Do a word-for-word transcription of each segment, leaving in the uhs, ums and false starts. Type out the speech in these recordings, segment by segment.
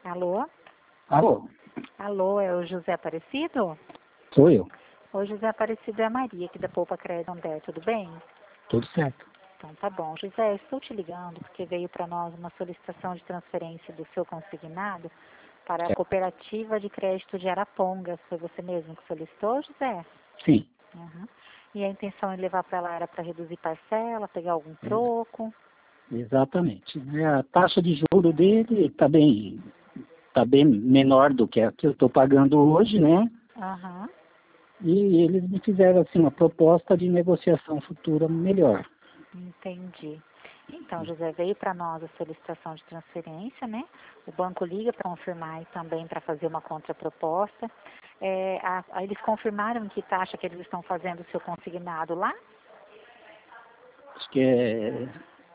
Alô? Alô, Alô, é o José Aparecido? sou eu. Oi, José Aparecido, é a Maria aqui da Poupa Crédito André, tudo bem? Tudo certo. Então tá bom. José, eu estou te ligando porque veio para nós uma solicitação de transferência do seu consignado para a É, Cooperativa de Crédito de Arapongas. Foi você mesmo que solicitou, José? sim, Uhum. E a intenção de levar para lá era para reduzir parcela, pegar algum ex- troco? exatamente. É, A taxa de juro dele está bem, tá bem menor do que a que eu estou pagando hoje, né? Aham. E eles me fizeram assim uma proposta de negociação futura melhor. Entendi. Então, José, veio para nós a solicitação de transferência, né? O banco liga para confirmar e também para fazer uma contraproposta. É, a, a- eles confirmaram que taxa que eles estão fazendo o seu consignado lá? Acho que é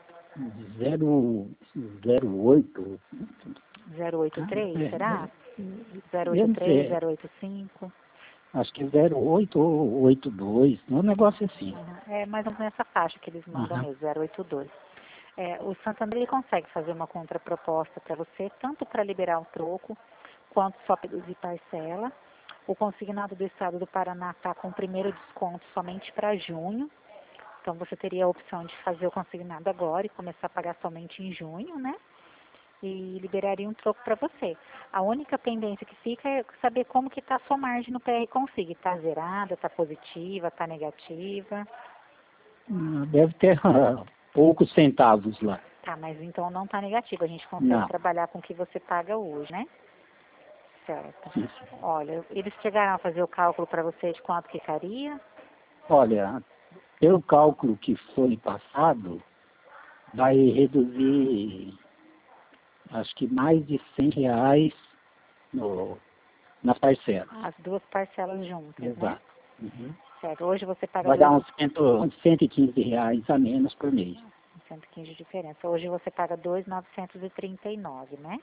zero, zero oito. zero oito Ah, três, é, será? é, zero eu oito não três, sei, zero oito cinco? acho que é zero oito ou oito dois, um negócio assim. Uhum. É mais ou menos essa faixa que eles mandam Aham. mesmo, zero oito dois. É, o Santander ele consegue fazer uma contraproposta para você, tanto para liberar o troco, quanto só reduzir parcela. O consignado do Estado do Paraná está com o primeiro desconto somente para junho. Então você teria a opção de fazer o consignado agora e começar a pagar somente em junho, né? E liberaria um troco para você. A única pendência que fica é saber como que está a sua margem no P R Consig. Está zerada, está positiva, está negativa? Ah, Deve ter ah, poucos centavos lá. Tá, mas então não está negativa. A gente consegue Não, trabalhar com o que você paga hoje, né? Certo. isso. Olha, eles chegaram a fazer o cálculo para você de quanto ficaria? Olha, pelo cálculo que foi passado, vai reduzir, acho que mais de cem reais no, na parcela. As duas parcelas juntas, né? Exato. Uhum. Certo. Hoje você paga Vai dois, dar uns, cento, uns cento e quinze reais a menos por mês. cento e quinze de diferença. Hoje você paga dois mil novecentos e trinta e nove, né?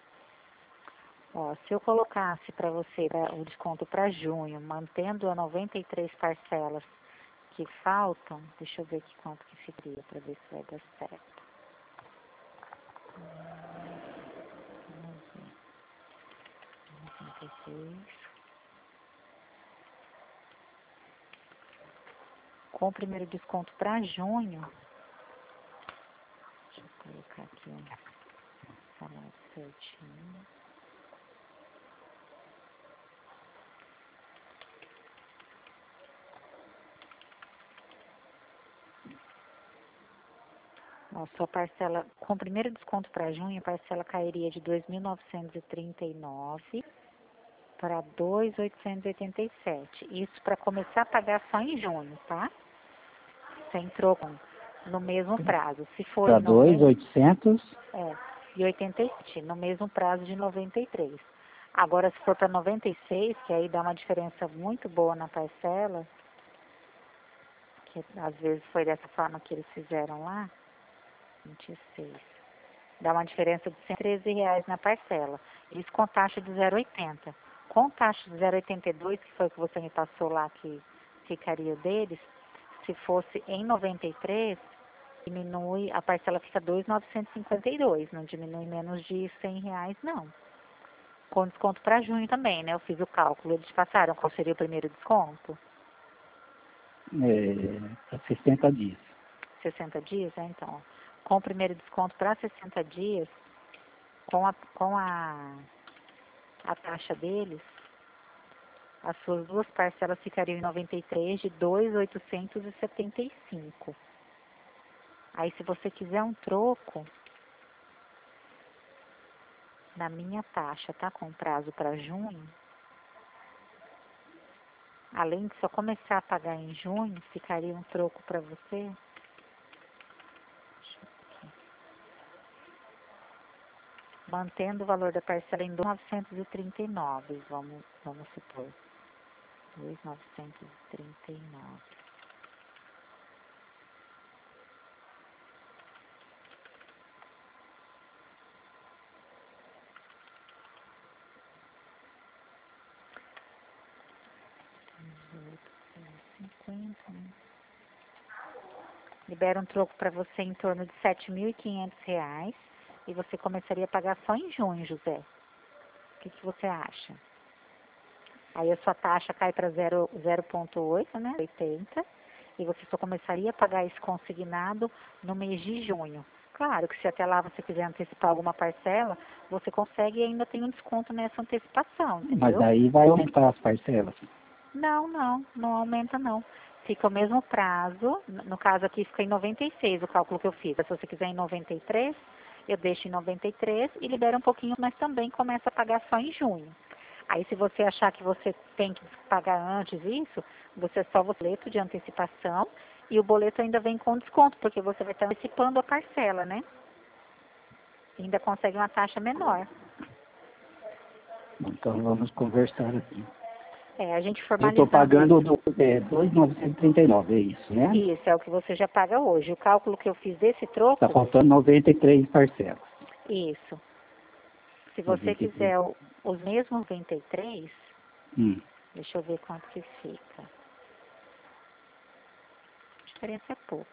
Ó, se eu colocasse para você pra- o desconto para junho, mantendo as noventa e três parcelas que faltam, deixa eu ver aqui quanto que ficaria para ver se vai dar certo. Vamos ver. noventa e três. Com o primeiro desconto para junho, deixa eu colocar aqui um salário certinho. Ó, sua parcela, com o primeiro desconto para junho, a parcela cairia de dois mil novecentos e trinta e nove para dois mil oitocentos e oitenta e sete. Isso para começar a pagar só em junho, tá? Você entrou com, no mesmo prazo. Se for Para em dois mil e novembro, oitocentos, é, e oitenta e sete, no mesmo prazo de noventa e três. Agora, se for para noventa e seis, que aí dá uma diferença muito boa na parcela, que às vezes foi dessa forma que eles fizeram lá, vinte e seis. Dá uma diferença de cento e treze reais na parcela. Isso com taxa de zero vírgula oitenta. Com taxa de zero vírgula oitenta e dois, que foi o que você me passou lá, que ficaria o deles, se fosse em noventa e três, diminui, a parcela fica dois mil novecentos e cinquenta e dois, não diminui menos de cem reais, não. Com desconto para junho também, né? Eu fiz o cálculo. Eles passaram qual seria o primeiro desconto? é, para sessenta dias. sessenta dias, né? Então, com o primeiro desconto para sessenta dias, com a, com a, a taxa deles, as suas duas parcelas ficariam em noventa e três de dois mil oitocentos e setenta e cinco. Aí, se você quiser um troco, na minha taxa, tá? Com prazo para junho, além de só começar a pagar em junho, ficaria um troco para você. Mantendo o valor da parcela em dois mil novecentos e trinta e nove, vamos, vamos supor. dois mil novecentos e trinta e nove. cinquenta, né? Libera um troco para você em torno de sete mil e quinhentos reais e você começaria a pagar só em junho, José. que, que você acha? Aí a sua taxa cai para zero vírgula oito, né? oitenta. E você só começaria a pagar esse consignado no mês de junho. Claro que se até lá você quiser antecipar alguma parcela, você consegue e ainda tem um desconto nessa antecipação, entendeu? Mas daí vai aumentar as parcelas. Não, não, não aumenta não. Fica o mesmo prazo, no caso aqui fica em noventa e seis o cálculo que eu fiz. Se você quiser em noventa e três, eu deixo em noventa e três e libera um pouquinho, mas também começa a pagar só em junho. Aí se você achar que você tem que pagar antes isso, você só o boleto de antecipação e o boleto ainda vem com desconto, porque você vai estar antecipando a parcela, né? E ainda consegue uma taxa menor. Então vamos conversar aqui. É, a gente Eu formalizando estou pagando isso. do, é, dois mil novecentos e trinta e nove, é isso, né? Isso, é o que você já paga hoje. O cálculo que eu fiz desse troco, Está faltando noventa e três parcelas. isso. Se você noventa e três. quiser o- os mesmos noventa e três, Hum. deixa eu ver quanto que fica. A diferença é pouco.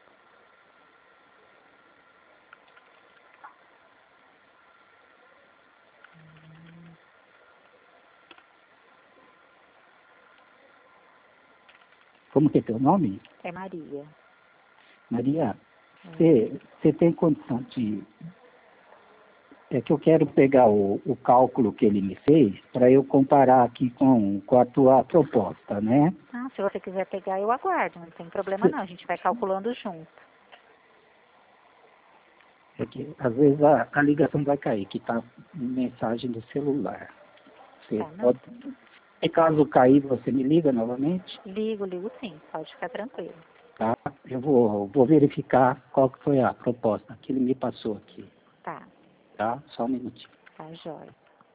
Como que é teu nome? É Maria. Maria, É. você tem condição de... É que eu quero pegar o, o cálculo que ele me fez para eu comparar aqui com, com a tua proposta, né? Ah, se você quiser pegar, eu aguardo. Não tem problema Se- não. A gente vai calculando junto. É que às vezes a, a ligação vai cair, que tá mensagem do celular. Você Tá, não? pode... Se caso cair, você me liga novamente, Ligo, ligo sim. Pode ficar tranquilo. tá? Eu vou, vou verificar qual que foi a proposta que ele me passou aqui, Tá, tá? Só um minutinho. tá jóia.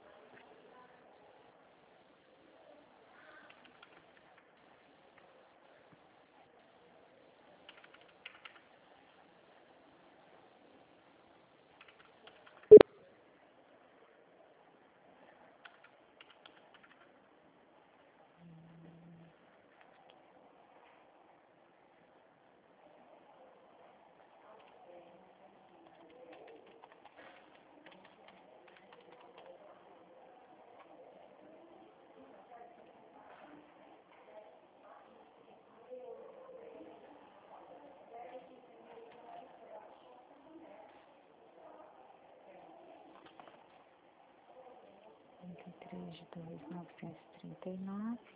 trinta e três de dois mil novecentos e trinta e nove.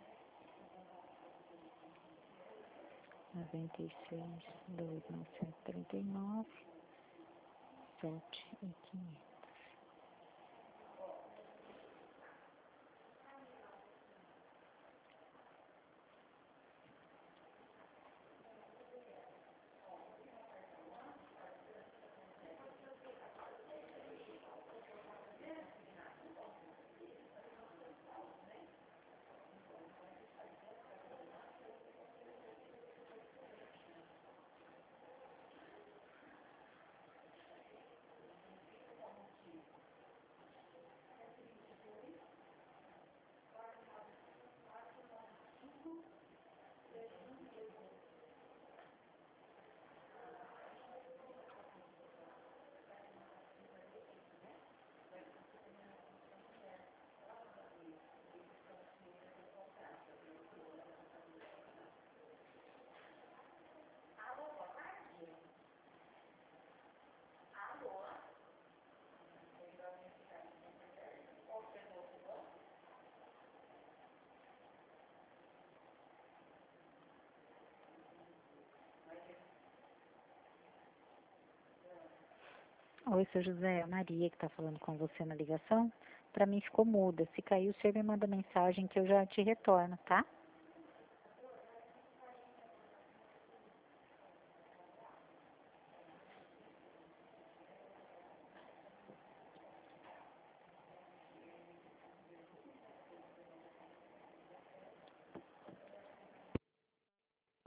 noventa e seis de dois mil novecentos e trinta e nove. sete e quinhentos. Oi, seu José, é a Maria que está falando com você na ligação. Para mim ficou muda. Se cair, o senhor me manda mensagem que eu já te retorno, tá?